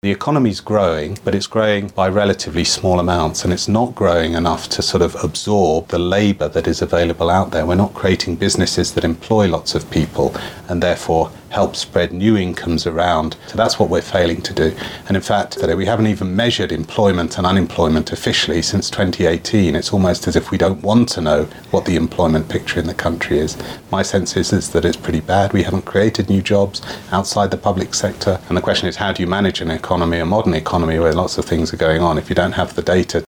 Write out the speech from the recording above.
The economy's growing, but it's growing by relatively small amounts, and it's not growing enough to sort of absorb the labour that is available out there. We're not creating businesses that employ lots of people and therefore help spread new incomes around. So that's what we're failing to do. And in fact, we haven't even measured employment and unemployment officially since 2018. It's almost as if we don't want to know what the employment picture in the country is. My sense is that it's pretty bad. We haven't created new jobs outside the public sector. And the question is, how do you manage an economy, a modern economy where lots of things are going on, if you don't have the data